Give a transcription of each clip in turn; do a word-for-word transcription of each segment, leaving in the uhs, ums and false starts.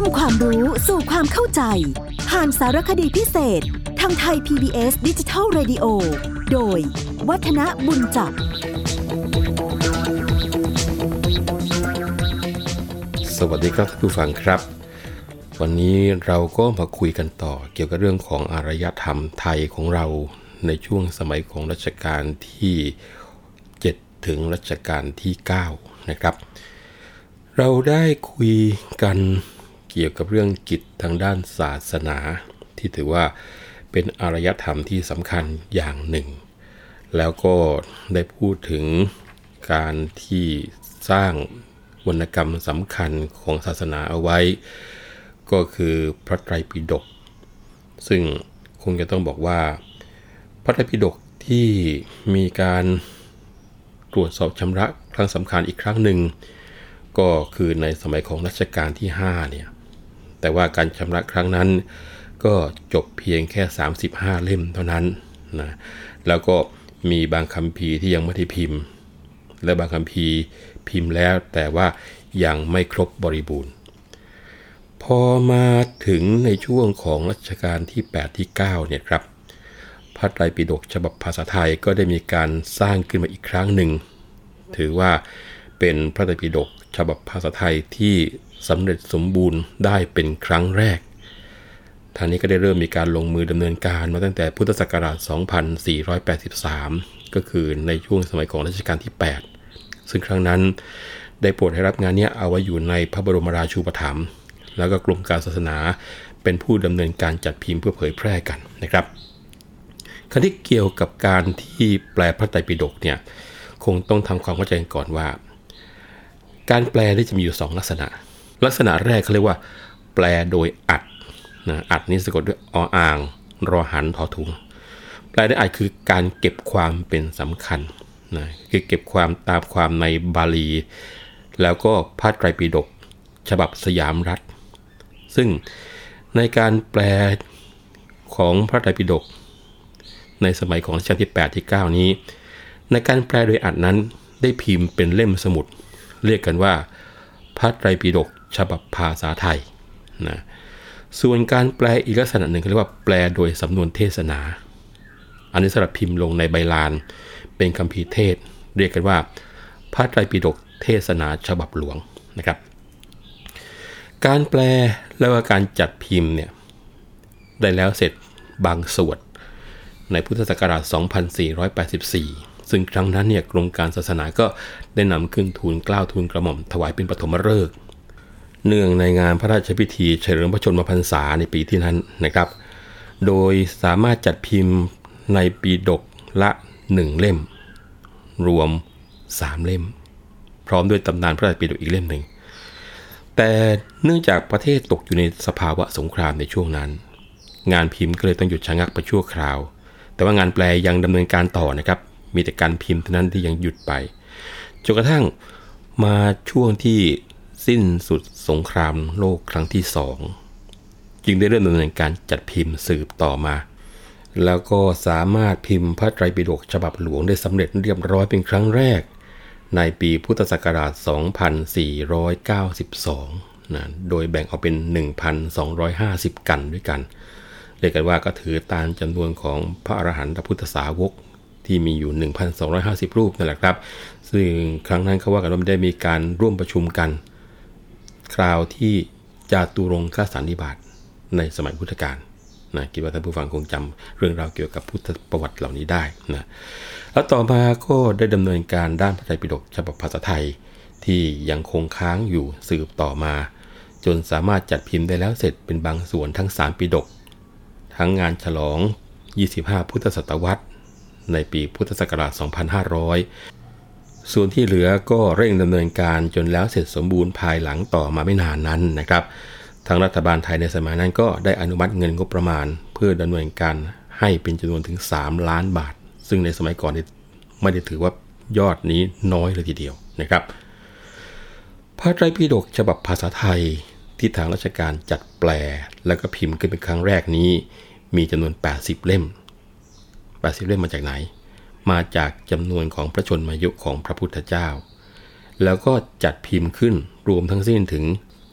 ำความรู้สู่ความเข้าใจผ่านสารคดีพิเศษทางไทย พี บี เอส Digital Radio โดยวัฒนบุญจับสวัสดีครับท่านผู้ฟังครับวันนี้เราก็มาคุยกันต่อเกี่ยวกับเรื่องของอารยธรรมไทยของเราในช่วงสมัยของรัชกาลที่เจ็ดถึงรัชกาลที่เก้านะครับเราได้คุยกันเกี่ยวกับเรื่องกิจทางด้านศาสนาที่ถือว่าเป็นอารยธรรมที่สำคัญอย่างหนึ่งแล้วก็ได้พูดถึงการที่สร้างวรรณกรรมสำคัญของศาสนาเอาไว้ก็คือพระไตรปิฎกซึ่งคงจะต้องบอกว่าพระไตรปิฎกที่มีการตรวจสอบชำระครั้งสำคัญอีกครั้งหนึ่งก็คือในสมัยของรัชกาลที่ห้าเนี่ยแต่ว่าการชำระครั้งนั้นก็จบเพียงแค่สามสิบห้าเล่มเท่านั้นนะแล้วก็มีบางคัมภีร์ที่ยังไม่ได้พิมพ์และบางคัมภีร์พิมพ์แล้วแต่ว่ายังไม่ครบบริบูรณ์พอมาถึงในช่วงของรัชกาลที่แปดที่เก้าเนี่ยครับพระไตรปิฎกฉบับภาษาไทยก็ได้มีการสร้างขึ้นมาอีกครั้งหนึ่งถือว่าเป็นพระไตรปิฎกฉบับภาษาไทยที่สำเร็จสมบูรณ์ได้เป็นครั้งแรกทางนี้ก็ได้เริ่มมีการลงมือดำเนินการมาตั้งแต่พุทธศักราชสองพันสี่ร้อยแปดสิบสามก็คือในช่วงสมัยของรัชกาลที่แปดซึ่งครั้งนั้นได้โปรดให้รับงานนี้เอาไว้อยู่ในพระบรมราชูปถัมภ์แล้วก็กรมการศาสนาเป็นผู้ดำเนินการจัดพิมพ์เพื่อเผยแพร่กันนะครับคราวนี้เกี่ยวกับการที่แปลพระไตรปิฎกเนี่ยคงต้องทำความเข้าใจก่อนว่าการแปลนี่จะมีอยู่สองลักษณะลักษณะแรกเขาเรียกว่าแปลโดยอัดนะอัดนี้สะกดด้วยออ่างรอหันทอถุงแปลโดยอัดคือการเก็บความเป็นสำคัญนะคือเก็บความตามความในบาลีแล้วก็พระไตรปิฎกฉบับสยามรัฐซึ่งในการแปลของพระไตรปิฎกในสมัยของรัชกาลที่แปดที่เก้านี้ในการแปลโดยอัดนั้นได้พิมพ์เป็นเล่มสมุดเรียกกันว่าพระไตรปิฎกฉบับภาษาไทยนะส่วนการแปลอีกลักษณะหนึ่งเรียกว่าแปลโดยสำนวนเทศนาอันนี้สำหรับพิมพ์ลงในใบลานเป็นคัมภีร์เทศเรียกกันว่าพระไตรปิฎกเทศนาฉบับหลวงนะครับการแปลและการจัดพิมพ์เนี่ยได้แล้วเสร็จบางส่วนในพุทธศักราชสองพันสี่ร้อยแปดสิบสี่ซึ่งครั้งนั้นเนี่ยกรมการศาสนาก็ได้นำขึ้นทูลเกล้าทูลกระหม่อมถวายเป็นปฐมฤกษ์เนื่องในงานพระราชพิธีเฉลิมพระชนมพรรษาในปีที่นั้นนะครับโดยสามารถจัดพิมพ์ในปิฎกละหนึ่งเล่มรวมสามเล่มพร้อมด้วยตำนานพระไตรปิฎกอีกเล่มหนึ่งแต่เนื่องจากประเทศตกอยู่ในสภาวะสงครามในช่วงนั้นงานพิมพ์ก็เลยต้องหยุดชะงักไปชั่วคราวแต่ว่างานแปลยังดำเนินการต่อนะครับมีแต่การพิมพ์เท่านั้นที่ยังหยุดไปจนกระทั่งมาช่วงที่สิ้นสุดสงครามโลกครั้งที่สองจึงได้เริ่มดำเนินการจัดพิมพ์สืบต่อมาแล้วก็สามารถพิมพ์พระไตรปิฎกฉบับหลวงได้สำเร็จเรียบร้อยเป็นครั้งแรกในปีพุทธศักราชสองพันสี่ร้อยเก้าสิบสองนะโดยแบ่งออกเป็น หนึ่งพันสองร้อยห้าสิบ กันด้วยกันเรียกกันว่าก็ถือตามจำนวนของพระอรหันตพุทธสาวกที่มีอยู่ หนึ่งพันสองร้อยห้าสิบ รูปนั่นแหละครับซึ่งครั้งนั้นเขาว่ากันว่าได้มีการร่วมประชุมกันคราวที่จาตุรงคสันนิบาตในสมัยพุทธกาลนะคิดว่าท่านผู้ฟังคงจำเรื่องราวเกี่ยวกับพุทธประวัติเหล่านี้ได้นะแล้วต่อมาก็ได้ดำเนินการด้านพระไตรปิฎกฉบับภาษาไทยที่ยังคงค้างอยู่สืบต่อมาจนสามารถจัดพิมพ์ได้แล้วเสร็จเป็นบางส่วนทั้งสามปิฎกทั้งงานฉลองยี่สิบห้าพุทธศตวรรษในปีพุทธศักราชสองพันห้าร้อยส่วนที่เหลือก็เร่งดำเนินการจนแล้วเสร็จสมบูรณ์ภายหลังต่อมาไม่นานนั้นนะครับทางรัฐบาลไทยในสมัยนั้นก็ได้อนุมัติเงินงบประมาณเพื่อดำเนินการให้เป็นจำนวนถึงสามล้านบาทซึ่งในสมัยก่อนไม่ได้ถือว่ายอดนี้น้อยเลยทีเดียวนะครับพระไตรปิฎกฉบับภาษาไทยที่ทางราชการจัดแปลแล้วก็พิมพ์ขึ้นเป็นครั้งแรกนี้มีจำนวนแปดสิบเล่มแปดสิบเล่มมาจากไหนมาจากจำนวนของพระชนมายุของพระพุทธเจ้าแล้วก็จัดพิมพ์ขึ้นรวมทั้งสิ้นถึง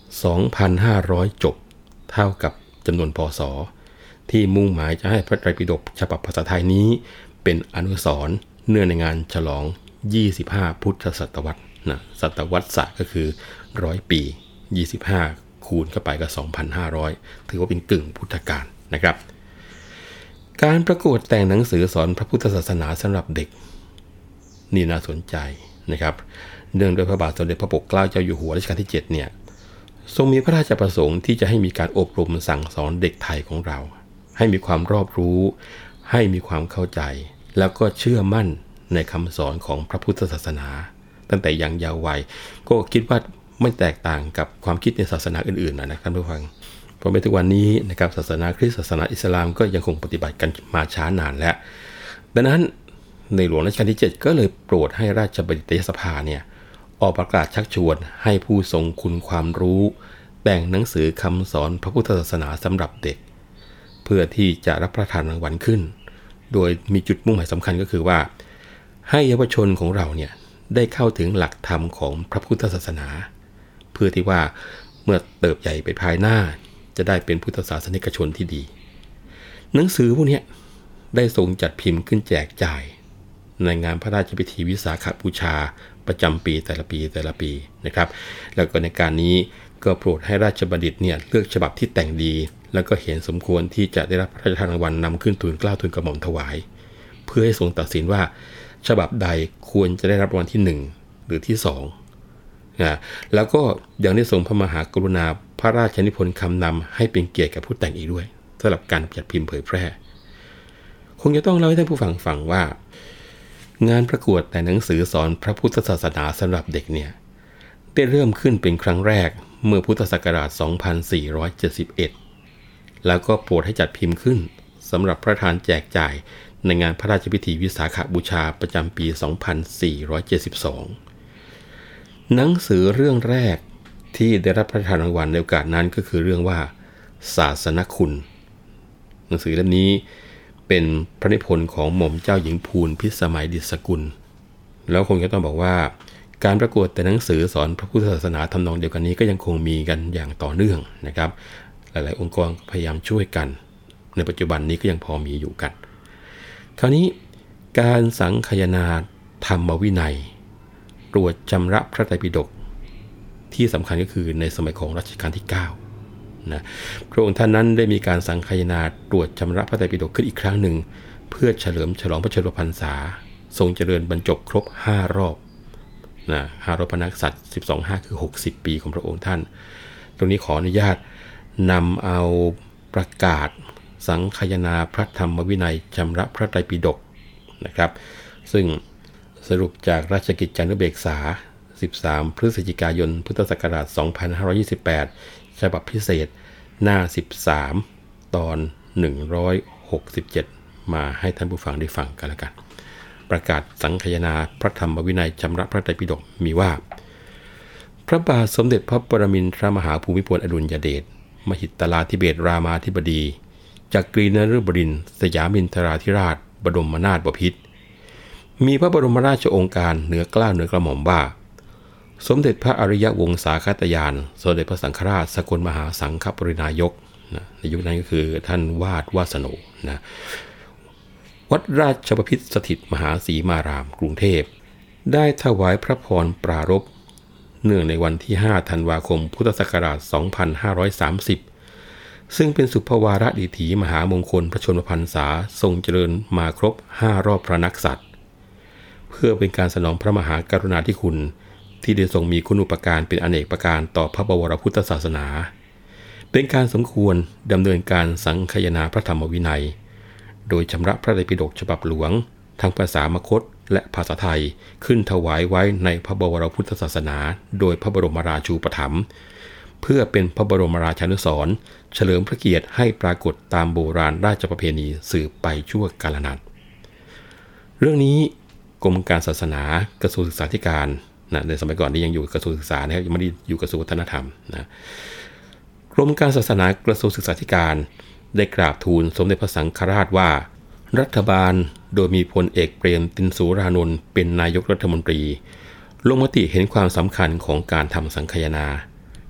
สองพันห้าร้อย จบเท่ากับจำนวนพศที่มุ่งหมายจะให้พระไตรปิฎกฉบับภาษาไทยนี้เป็นอนุสรณ์เนื่องในงานฉลองยี่สิบห้าพุทธศตวรรษนะศตวรรษก็คือหนึ่งร้อยปียี่สิบห้าคูณเข้าไปก็ สองพันห้าร้อย ถือว่าเป็นกึ่งพุทธกาลนะครับการประกวดแต่งหนังสือสอนพระพุทธศาสนาสำหรับเด็กนี่น่าสนใจนะครับเนื่องด้วยพระบาทสมเด็จพระปกเกล้าเจ้าอยู่หัวรัชกาลที่เจ็ดเนี่ยทรงมีพระราชประสงค์ที่จะให้มีการอบรมสั่งสอนเด็กไทยของเราให้มีความรอบรู้ให้มีความเข้าใจแล้วก็เชื่อมั่นในคำสอนของพระพุทธศาสนาตั้งแต่ยังเยาว์วัยก็คิดว่าไม่แตกต่างกับความคิดในศาสนาอื่นๆนะท่านผู้ฟังเพราะในทุกวันนี้นะครับศาสนาคริสต์ศาสนาอิสลามก็ยังคงปฏิบัติกันมาช้านานแล้วดังนั้นในหลวงรัชกาลที่เจ็ดก็เลยโปรดให้ราชบัณฑิตยสภาเนี่ยออกประกาศชักชวนให้ผู้ทรงคุณความรู้แต่งหนังสือคำสอนพระพุทธศาสนาสำหรับเด็กเพื่อที่จะรับประทานรางวัลขึ้นโดยมีจุดมุ่งหมายสำคัญก็คือว่าให้เยาวชนของเราเนี่ยได้เข้าถึงหลักธรรมของพระพุทธศาสนาเพื่อที่ว่าเมื่อเติบใหญ่ไปภายหน้าจะได้เป็นพุทธศาสนิกชนที่ดีหนังสือพวกนี้ได้ทรงจัดพิมพ์ขึ้นแจกจ่ายในงานพระราชพิธีวิสาขบูชาประจำปีแต่ละปีแต่ละปีนะครับแล้วก็ในการนี้ก็โปรดให้ราชบัณฑิตเนี่ยเลือกฉบับที่แต่งดีแล้วก็เห็นสมควรที่จะได้รับพระราชทานรางวัลนำขึ้นทูลเกล้าทูลกระหม่อมถวายเพื่อให้ทรงตัดสินว่าฉบับใดควรจะได้รับรางวัลที่หนึ่งหรือที่สองนะแล้วก็ยังได้ทรงพระมหากรุณาพระราชนิพนธ์คำนำให้เป็นเกียรติกับผู้แต่งอีกด้วยสำหรับการจัดพิมพ์เผยแพร่คงจะต้องเล่าให้ท่านผู้ฟังฟังว่างานประกวดแต่หนังสือสอนพระพุทธศาสนาสำหรับเด็กเนี่ยได้เริ่มขึ้นเป็นครั้งแรกเมื่อพุทธศักราชสองพันสี่ร้อยเจ็ดสิบเอ็ดแล้วก็โปรดให้จัดพิมพ์ขึ้นสำหรับพระทานแจกจ่ายในงานพระราชพิธีวิสาขบูชาประจำปีสองพันสี่ร้อยเจ็ดสิบสองหนังสือเรื่องแรกที่ได้รับพระราชทานรางวัลในโอกาสนั้นก็คือเรื่องว่าศาสนคุณหนังสือเล่มนี้เป็นพระนิพนธ์ของหม่อมเจ้าหญิงภูลพิสมัยดิษกุลแล้วคงจะต้องบอกว่าการประกวดแต่หนังสือสอนพระพุทธศาสนาทำนองเดียวกันนี้ก็ยังคงมีกันอย่างต่อเนื่องนะครับหลายๆองค์กรพยายามช่วยกันในปัจจุบันนี้ก็ยังพอมีอยู่กันคราวนี้การสังคายนาธรรมวินัยตรวจชำระพระไตรปิฎกที่สำคัญก็คือในสมัยของรัชกาลที่เก้านะพระองค์ท่านนั้นได้มีการสังคายนาตรวจชำระพระไตรปิฎกขึ้นอีกครั้งหนึ่งเพื่อเฉลิมฉลองพระชนมพรรษาทรงเจริญบรรจบครบห้ารอบนะห้ารอบพระนักษัตริย์สิบสองห้าคือหกสิบปีของพระองค์ท่านตรงนี้ขออนุญาตนำเอาประกาศสังคายนาพระธรรมวินัยชำระพระไตรปิฎกนะครับซึ่งสรุปจากราชกิจจานุเบกษาสิบสามพฤศจิกายนพุทธศักราชสองพันห้าร้อยยี่สิบแปดฉบับพิเศษหน้าสิบสามตอนหนึ่งร้อยหกสิบเจ็ดมาให้ท่านผู้ฟังได้ฟังกันแล้วกันประกาศสังคายนาพระธรรมวินัยชำระพระไตรปิฎกมีว่าพระบาทสมเด็จพระปรมินทรมหาภูมิพลอดุลยเดชมหิตลาธิเบศรามาธิบดีจักรีนฤบดินทร์สยามินทราธิราชบรมนาถบพิตรมีพระบรมราชโองการเหนือเกล้าเหนือกระหม่อมว่าสมเด็จพระอริยวงศาคตยานสมเด็จพระสังฆราชสกลมหาสังฆปรินายกนะในยุคนั้นก็คือท่านวาดวาสโนนะวัดราชบพิตรสถิตมหาสีมารามกรุงเทพได้ถวายพระพรปรารภเนื่องในวันที่ห้าธันวาคมพุทธศักราชสองพันห้าร้อยสามสิบซึ่งเป็นสุภวาระดิถีมหามงคลพระชนมพรรษาทรงเจริญมาครบห้ารอบพระนักษัตริย์เพื่อเป็นการสนองพระมหากรุณาธิคุณที่ได้ทรงมีคุณูปการเป็นอเนกประการต่อพระบวรพุทธศาสนาเป็นการสมควรดำเนินการสังคายนาพระธรรมวินัยโดยชำระพระไตรปิฎกฉบับหลวงทั้งภาษามคธและภาษาไทยขึ้นถวายไว้ในพระบวรพุทธศาสนาโดยพระบรมราชูปถัมภ์เพื่อเป็นพระบรมราชานุสรณ์เฉลิมพระเกียรติให้ปรากฏตามโบราณราชประเพณีสืบไปชั่วกาลนานเรื่องนี้กรมการศาสนากระทรวงศึกษาธิการนะในสมัยก่อนนี้ยังอยู่กระทรวงศึกษานะครับยังไม่ได้อยู่กระทรวงวัฒนธรรมนะกรมการศาสนากระทรวงศึกษาธิการได้กราบทูลสมเด็จพระสังฆราชว่ารัฐบาลโดยมีพลเอกเปรมติณสูรานนท์เป็นนายกรัฐมนตรีลงมติเห็นความสำคัญของการทำสังคายนา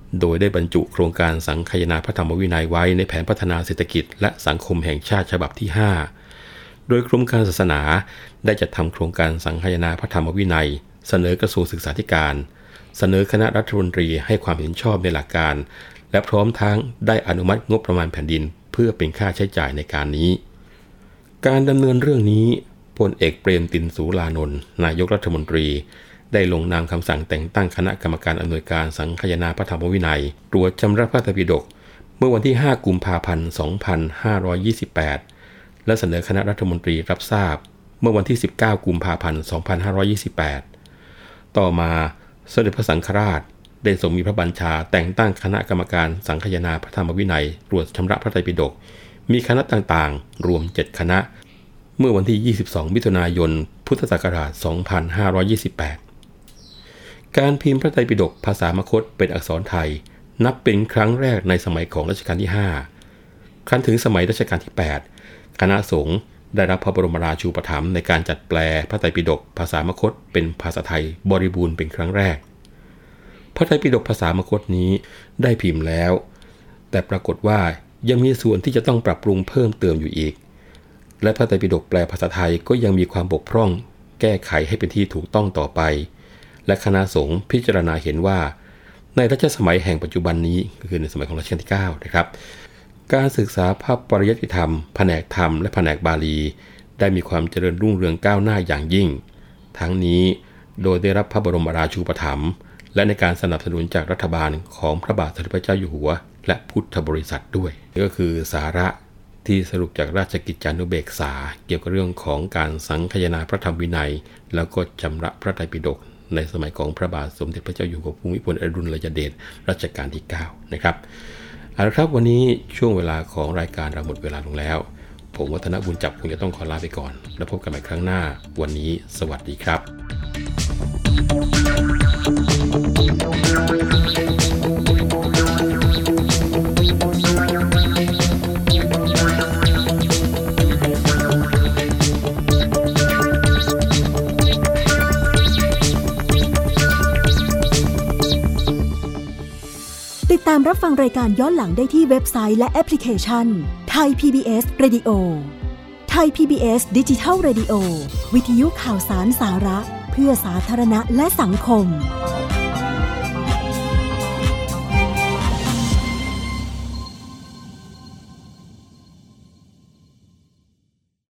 โดยได้บรรจุโครงการสังคายนาพระธรรมวินัยไว้ในแผนพัฒนาเศรษฐกิจและสังคมแห่งชาติฉบับที่ห้าโดยกรมการศาสนาได้จัดทำโครงการสังคายนาพระธรรมวินัยเสนอกระทรวงศึกษาธิการเสนอคณะรัฐมนตรีให้ความเห็นชอบในหลักการและพร้อมทั้งได้อนุมัติงบประมาณแผ่นดินเพื่อเป็นค่าใช้จ่ายในการนี้การดำเนินเรื่องนี้พลเอกเปรมติณสูรานนท์นายกรัฐมนตรีได้ลงนามคำสั่งแต่งตั้งคณะกรรมการอำนวยการสังคายนาพระธรรมวินัยตรวจชำระพระไตรปิฎกเมื่อวันที่ห้ากุมภาพันธ์สองพันห้าร้อยยี่สิบแปดและเสนอคณะรัฐมนตรีรับทราบเมื่อวันที่สิบเก้ากุมภาพันธ์สองพันห้าร้อยยี่สิบแปดต่อมาสมเด็จพระสังฆราชได้ทรงมีพระบัญชาแต่งตั้งคณะกรรมการสังคายนาพระธรรมวินัยตรวจชำระพระไตรปิฎกมีคณะต่างๆรวมเจ็ดคณะเมื่อวันที่ยี่สิบสองมิถุนายนพุทธศักราชสองพันห้าร้อยยี่สิบแปดการพิมพ์พระไตรปิฎกภาษามคธเป็นอักษรไทยนับเป็นครั้งแรกในสมัยของรัชกาลที่ห้าครั้นถึงสมัยรัชกาลที่แปดคณะสงฆ์ได้รับพระบรมราชูปถัมภ์ในการจัดแปลพระไตรปิฎกภาษามคธเป็นภาษาไทยบริบูรณ์เป็นครั้งแรกพระไตรปิฎกภาษามคธนี้ได้พิมพ์แล้วแต่ปรากฏว่ายังมีส่วนที่จะต้องปรับปรุงเพิ่มเติมอยู่อีกและพระไตรปิฎกแปลภาษาไทยก็ยังมีความบกพร่องแก้ไขให้เป็นที่ถูกต้องต่อไปและคณะสงฆ์พิจารณาเห็นว่าในรัชสมัยแห่งปัจจุบันนี้ก็คือในสมัยของรัชกาลที่เก้านะครับการศึกษาพระปริยัติธรรมแผนกธรรมและแผนกบาลีได้มีความเจริญรุ่งเรืองก้าวหน้าอย่างยิ่งทั้งนี้โดยได้รับพระบรมราชูปถัมภ์และในการสนับสนุนจากรัฐบาลของพระบาทสมเด็จพระเจ้าอยู่หัวและพุทธบริษัทด้วยนี่ก็คือสาระที่สรุปจากราชกิจจานุเบกษาเกี่ยวกับเรื่องของการสังคายนาพระธรรมวินัยแล้วก็ชำระพระไตรปิฎกในสมัยของพระบาทสมเด็จพระเจ้าอยู่หัวภูมิพลอดุลยเดชรัชกาลที่เก้านะครับเอาละครับวันนี้ช่วงเวลาของรายการเราหมดเวลาลงแล้วผมวัฒนบุญจับคงจะต้องขอลาไปก่อนแล้วพบกันใหม่ครั้งหน้าวันนี้สวัสดีครับติดตามรับฟังรายการย้อนหลังได้ที่เว็บไซต์และแอปพลิเคชัน Thai พี บี เอส Radio Thai พี บี เอส Digital Radio วิทยุข่าวสารสาระเพื่อสาธารณะและสังคม